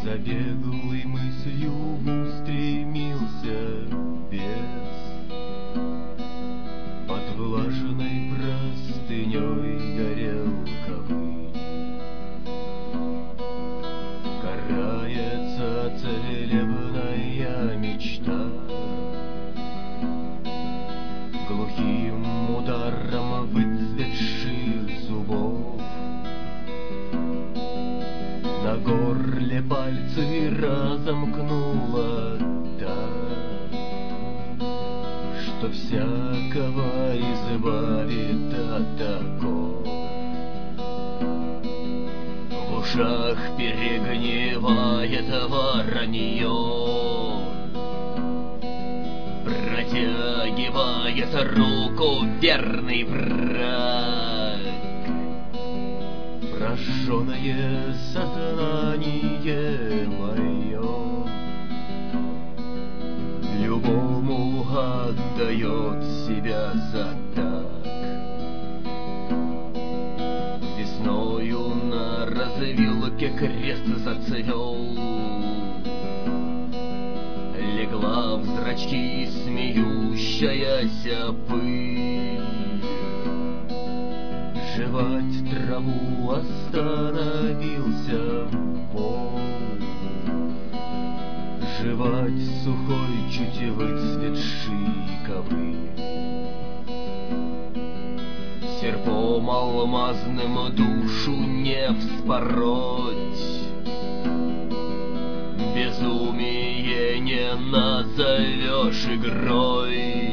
За беглой мыслью устремился бес, под влажной простыней горел ковыль. Карается целебная мечта, глухим ударом выцветших зубов. На горле пальцы разомкнула так, что всякого избавит от оков. В ушах перегнивает воронье, протягивает руку верный враг. Прожженное сознание мое любому отдает себя за так. Весною на развилке крест зацвел, легла в зрачки смеющаяся пыль. Жевать траву остановился волк, жевать сухой чуть выцветший ковыль. Серпом алмазным душу не вспороть, безумие не назовешь игрой.